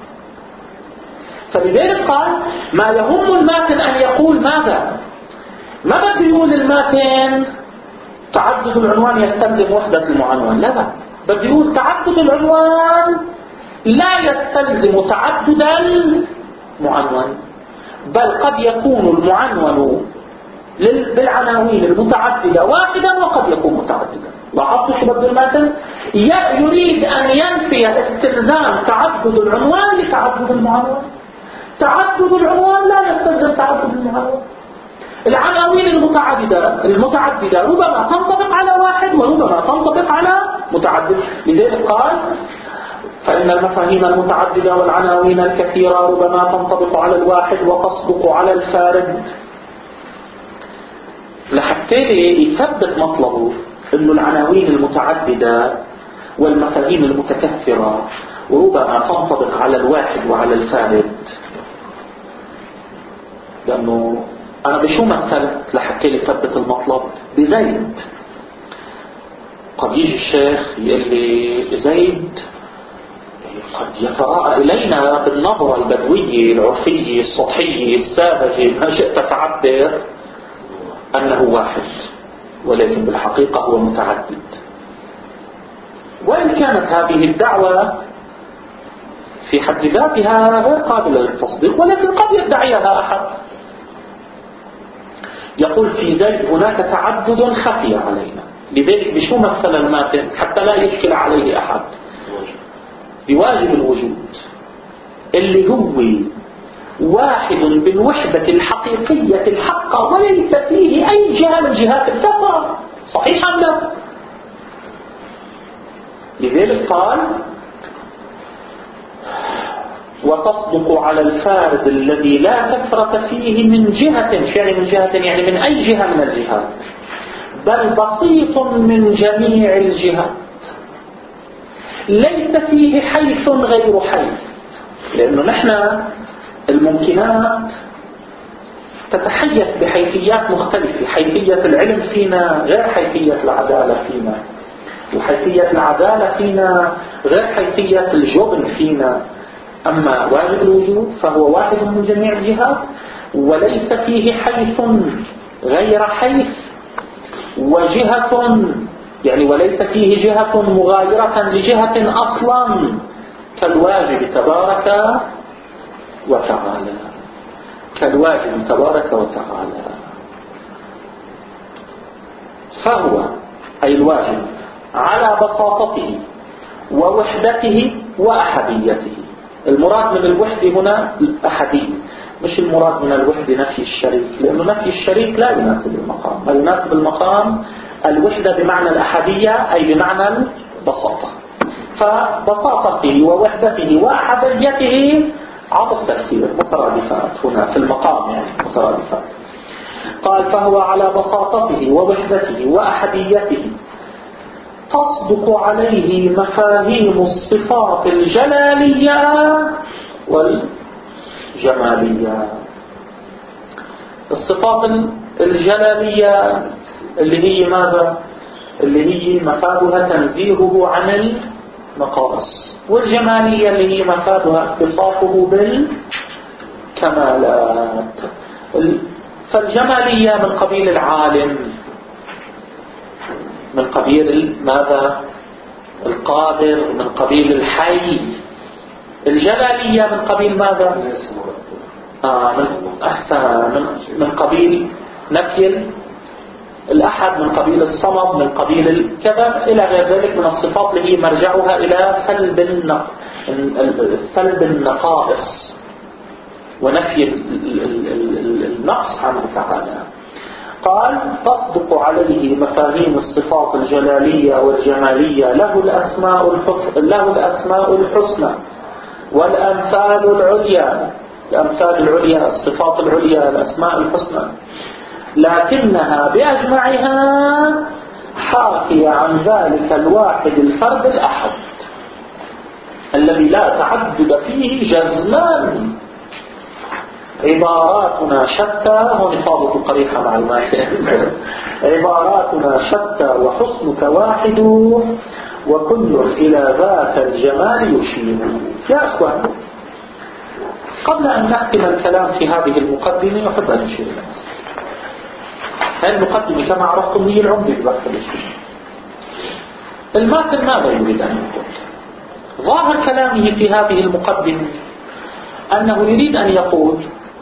فلذلك قال ما يهم الماتن أن يقول ماذا؟ ما بده يقول الماتن تعدد العنوان يستلزم وحدة المعنون، لا لا، بده يقول تعدد العنوان لا يستلزم تعدد المعنون، بل قد يكون المعنون بالعناوين المتعددة واحدا وقد يكون متعددا. لاحظتوا شو بده الماتن؟ يريد أن ينفي استلزام تعدد العنوان لتعدد المعنون. تعدد العنوان لا يستلزم تعدد المعنون. العناوين المتعددة المتعددة ربما تنطبق على واحد وربما تنطبق على متعدد. لذلك قال فإن المفاهيم المتعددة والعناوين الكثيرة ربما تنطبق على الواحد وتصدق على الفارد. لحتى يثبت مطلبه إنه العناوين المتعددة والمفاهيم المتكثرة ربما تنطبق على الواحد وعلى الفارد. لأنه أنا بشو مثلت لحتى يثبت المطلب؟ بزيد. قد يجي الشيخ يقول لي زيد قد يتراءى إلينا بالنظرة البدوية العرفية السطحية الساذجة ما شئت تعبر أنه واحد، ولكن بالحقيقة هو متعدد. وإن كانت هذه الدعوة في حد ذاتها غير قابلة للتصديق، ولكن قد يدعيها أحد. يقول في زيد هناك تعدد خفي علينا، لذلك بشو مثل الماتن حتى لا يشكل عليه أحد؟ بواجب الوجود اللي هو واحد بالوحدة الحقيقية الحقة وليس فيه أي جهة من جهات الكفر. صحيح أم لا؟ لذلك قال وتصدق على الفارد الذي لا كثرة فيه من جهة، يعني من جهة يعني من أي جهة من الجهات، بل بسيط من جميع الجهات، ليس فيه حيث غير حيث. لأنه نحن الممكنات تتحيث بحيثيات مختلفة. حيثية العلم فينا غير حيثية العدالة فينا، وحيثية العدالة فينا غير حيثية الجبن فينا. أما واجب الوجود فهو واحد من جميع الجهات وليس فيه حيث غير حيث، وجهة يعني وليس فيه جهة مغايرة لجهة أصلا كالواجب تبارك وتعالى. كالواجب تبارك وتعالى فهو أي الواجب على بساطته ووحدته وأحديته. المراد من الوحدة هنا الأحدية، مش المراد من الوحدة نفي الشريك، لأنه نفي الشريك لا يناسب المقام. ما يناسب المقام الوحدة بمعنى الأحدية أي بمعنى البساطة. فبساطته ووحدته وأحديته عطف تفسير مترادفات هنا في المقام، يعني مترادفات. قال فهو على بساطته ووحدته وأحديته تصدق عليه مفاهيم الصفات الجلالية والجمالية. الصفات الجلالية اللي هي ماذا؟ اللي هي مفادها تنزيهه عن المقاص، والجمالية اللي هي مفادها اتصافه كمالات. فالجمالية من قبيل العالم، من قبيل ماذا؟ القادر، من قبيل الحي. الجلالية من قبيل ماذا؟ آه من أحسن من, من قبيل نفي الأحد، من قبيل الصمد، من قبيل كذا إلى غير ذلك من الصفات اللي هي مرجعها إلى سلب النق... سلب النقائص ونفي النقص عنه تعالى. قال تصدق عليه مفاهيم الصفات الجلالية والجمالية، له الأسماء الحسنى له الأسماء الحسنى والأمثال العليا، الأمثال العليا، الصفات العليا، الأسماء الحسنى، لكنها بأجمعها حاكية عن ذلك الواحد الفرد الأحد الذي لا تعدد فيه جزما. عباراتنا شتى، هون فاضت القريحة مع الماء. عباراتنا شتى وحسنك واحد وكل إلى ذاك الجمال يشير. يا أخوان، قبل أن نختم الكلام في هذه المقدمة أحب أن أشير إلى مسألة. هذه المقدمة كما عرفتم هي العمدة ببحث الإجتماع. الماتن ماذا يريد أن يقول؟ ظاهر كلامه في هذه المقدمة أنه يريد أن يقول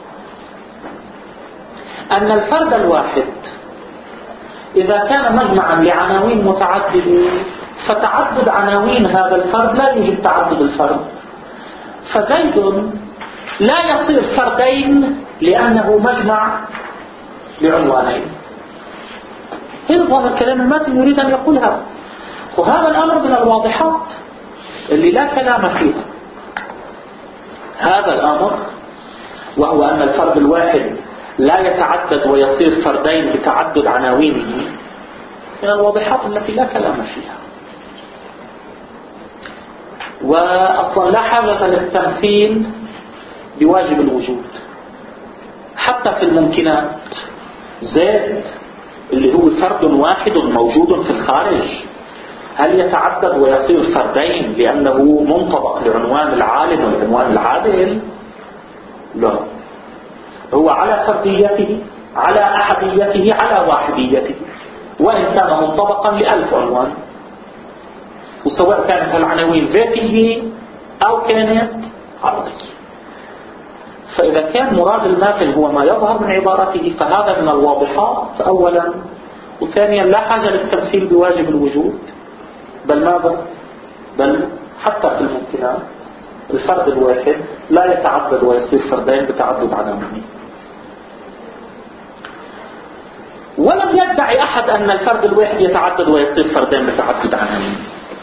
أن الفرد الواحد إذا كان مجمعا لعناوين متعددة فتعدد عناوين هذا الفرد لا يوجد تعدد الفرد. فزيد لا يصير فردين لأنه مجمع لعنوانين. هذا ظاهر كلام الماتن يريد أن يقول هذا، وهذا الأمر من الواضحات اللي لا كلام فيها. هذا الأمر وهو أن الفرد الواحد لا يتعدد ويصير فردين بتعدد عناوينه من الواضحات التي لا كلام فيها. وأصلا لا حاجة للتمثيل بواجب الوجود حتى في الممكنات. زيد اللي هو فرد واحد موجود في الخارج، هل يتعدد ويصير فردين لأنه منطبق لعنوان العالم والعنوان العادل؟ لا، هو على فرديته، على أحديته، على واحديته، وإن كان منطبقا لألف عنوان، وسواء كانت العناوين ذاتية أو كانت عرضية. فإذا كان مراد الماثل هو ما يظهر من عبارته فهذا من الواضحات أولا، وثانيا لا حاجة للتمثيل بواجب الوجود، بل ماذا؟ بل حتى في الممكنات الفرد الواحد لا يتعدد ويصير فردين بتعدد عناوين. ولم يدعي أحد أن الفرد الواحد يتعدد ويصير فردين بتعدد عناوين.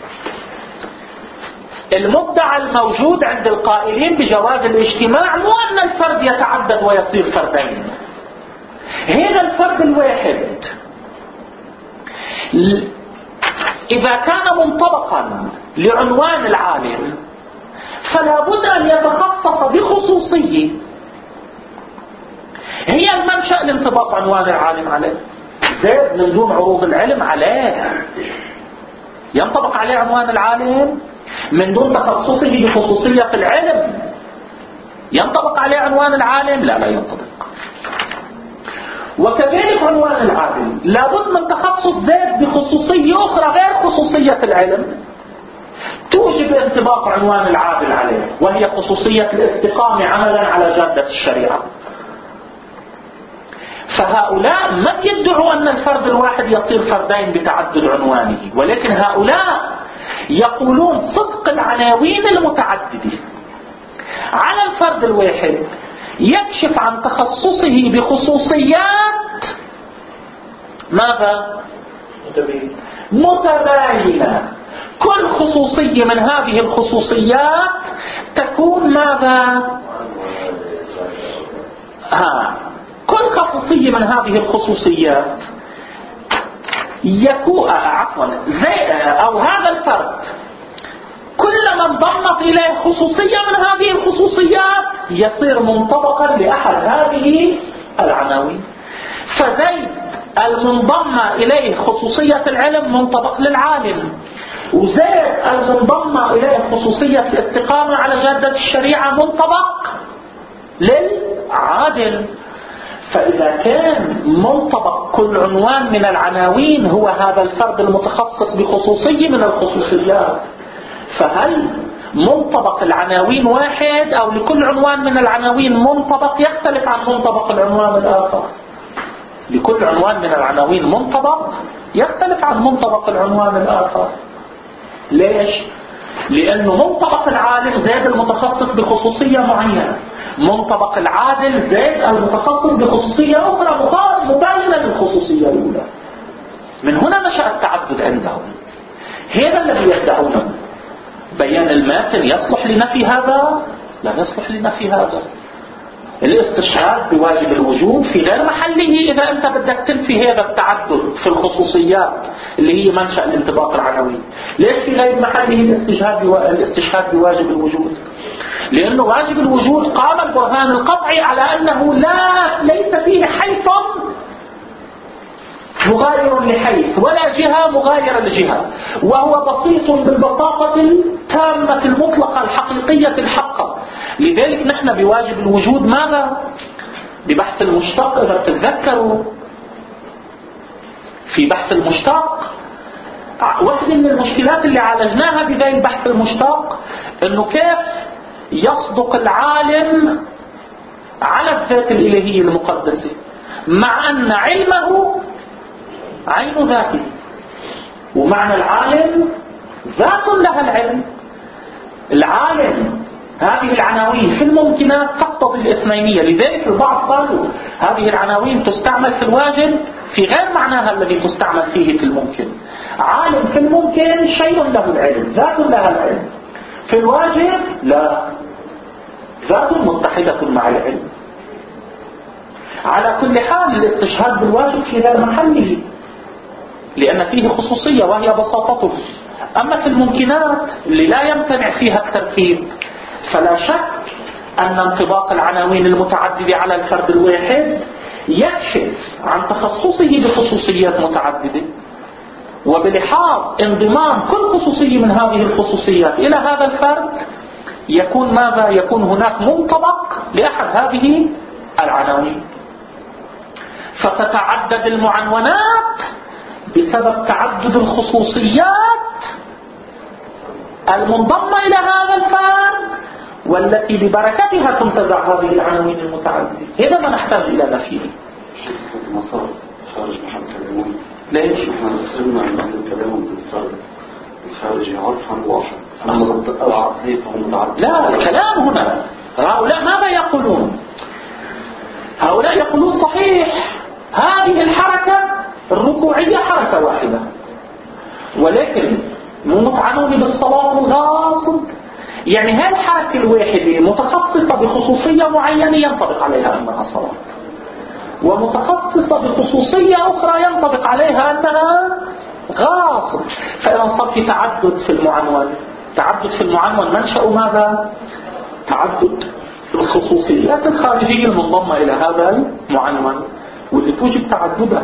المدعى الموجود عند القائلين بجواز الاجتماع مو أن الفرد يتعدد ويصير فردين. هنا الفرد الواحد إذا كان منطبقا لعنوان العالم فلا بد أن يتخصص بخصوصية هي المنشأ لانطباق عنوان العالم عليه. زيد من دون عروض العلم عليه ينطبق عليه عنوان العالم، من دون تخصصه بخصوصية العلم ينطبق عليه عنوان العالم؟ لا، لا ينطبق. وكذلك عنوان العالم لابد من تخصص زيد بخصوصية أخرى غير خصوصية العلم توجب انطباق عنوان العادل عليه، وهي خصوصية الاستقامة عملا على جادة الشريعة. فهؤلاء ما يدعوا أن الفرد الواحد يصير فردين بتعدد عنوانه، ولكن هؤلاء يقولون صدق العناوين المتعددة على الفرد الواحد يكشف عن تخصصه بخصوصيات ماذا؟ متباينة. كل خصوصية من هذه الخصوصيات تكون ماذا؟ ها. كل خصوصية من هذه الخصوصيات يكون عفوا زي أو هذا الفرد كلما انضمت إليه خصوصية من هذه الخصوصيات يصير منطبقا لأحد هذه العناوين. فزيد المنضمة إليه خصوصية العلم منطبق للعالم، وزيد المنضمة إليه خصوصية الاستقامة على جادة الشريعة منطبق للعادل. فإذا كان منطبق كل عنوان من العناوين هو هذا الفرد المتخصص بخصوصية من الخصوصيات، فهل منطبق العناوين واحد أو لكل عنوان من العناوين منطبق يختلف عن منطبق العنوان الآخر؟ لكل عنوان من العناوين منطبق يختلف عن منطبق العنوان الآخر. ليش؟ لأنه منطبق العالم زاد المتخصص بخصوصية معينة، منطبق العادل زاد المتخصص بخصوصية أخرى مباينة للخصوصية الأولى. من هنا نشأ التعدد عندهم. هذا الذي يدعونه. بيان الماتن يصلح لنفي هذا؟ لا يصلح لنفي هذا. الاستشهاد بواجب الوجود في غير محله إذا أنت بدك تنفي هذا التعدد في الخصوصيات اللي هي منشأ الانطباق العنوي. ليش في غير محله الاستشهاد الاستشهاد بواجب الوجود؟ لأنه واجب الوجود قام البرهان القطعي على أنه لا ليس فيه حيث مغاير لحيث ولا جهة مغايرة لجهة، وهو بسيط بالبساطة التامة المطلقة الحقيقية الحقة. لذلك نحن بواجب الوجود ماذا؟ ببحث المشتق إذا تتذكروا في بحث المشتق واحدة من المشكلات اللي عالجناها بذلك البحث المشتق انه كيف يصدق العالم على الذات الإلهية المقدسة مع أن علمه عين ذاته، ومعنى العالم ذات لها العلم. العالم هذه العناوين في الممكنات تقتضي الاثنينية. لذلك البعض قالوا هذه العناوين تستعمل في الواجب في غير معناها الذي تستعمل فيه في الممكن. عالم في الممكن شيء له العلم، ذات لها العلم. في الواجب لا، ذات متحدة مع العلم. على كل حال الاستشهاد بالواجب في غير محله لأن فيه خصوصية وهي بساطته. أما في الممكنات اللي لا يمتنع فيها التركيب فلا شك أن انطباق العناوين المتعددة على الفرد الواحد يكشف عن تخصصه بخصوصيات متعددة، وبلحاظ انضمام كل خصوصية من هذه الخصوصيات إلى هذا الفرد يكون ماذا؟ يكون هناك منطبق لأحد هذه العناوين. فتتعدد المعنونات بسبب تعدد الخصوصيات المنضمة إلى هذا الفرد والتي ببركتها تنتزع هذه العناوين المتعددة. هذا ما نحتاج إلى نفيه. مصر خارج محل كلامون. ليش؟ نحن نسلنا عن الكلام بالفرد الخارجي عرفا واحد، أما العقلية فهم متعدد. لا، الكلام هنا هؤلاء ماذا يقولون؟ هؤلاء يقولون صحيح هذه الحركة الركوعية حركة واحدة، ولكن مو متعنون بالصلاة والغاصب. يعني هذه الحركة الواحدة متخصصة بخصوصية معينة ينطبق عليها أنها صلاة، ومتخصصة بخصوصية أخرى ينطبق عليها أنها غاصب. فإذا صار في تعدد في المعنون، تعدد في المعنون منشأ ماذا؟ تعدد الخصوصيات الخارجية المنضمة إلى هذا المعنون واللي توجب تعدده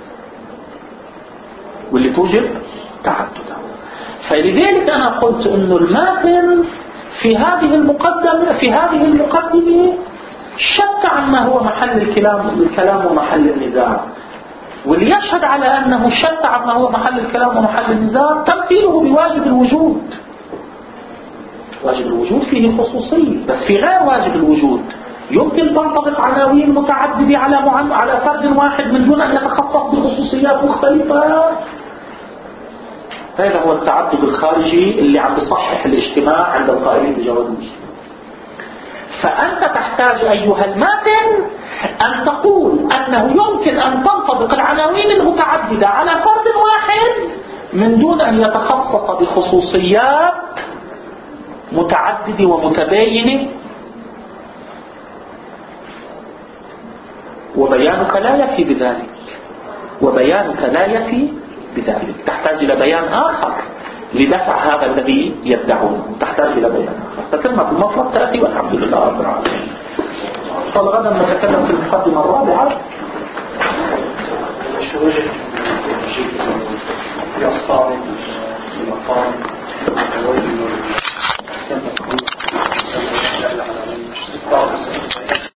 واللي توجب تعدده. فلذلك أنا قلت إنه الماتن في هذه المقدمة في هذه المقدمة شك عن ما هو محل الكلام الكلام ومحل النزاع، واللي يشهد على أنه شك عن ما هو محل الكلام ومحل النزاع تمثيله بواجب الوجود. واجب الوجود فيه خصوصية، بس في غير واجب الوجود يمكن تنطبق عناوين متعددة على معن... على فرد واحد من دون أن يتخصص بخصوصيات مختلفة. هذا هو التعدد الخارجي اللي عم بيصحح الاجتماع عند القائلين بجواز الاجتماع. فأنت تحتاج أيها الماتن أن تقول أنه يمكن أن تنطبق العناوين المتعددة على فرد واحد من دون أن يتخصص بخصوصيات متعددة ومتباينة. وبيانك لا يفي بذلك، وبيانك لا يفي بذلك. تحتاج إلى بيان آخر لدفع هذا الذي يدعونه، تحتاج إلى بيان آخر. فكلمة المطلق تأتي والحمد لله رب العالمين. فالغدا نتكلم في المقدمة الرابعة. يصطعد في مقام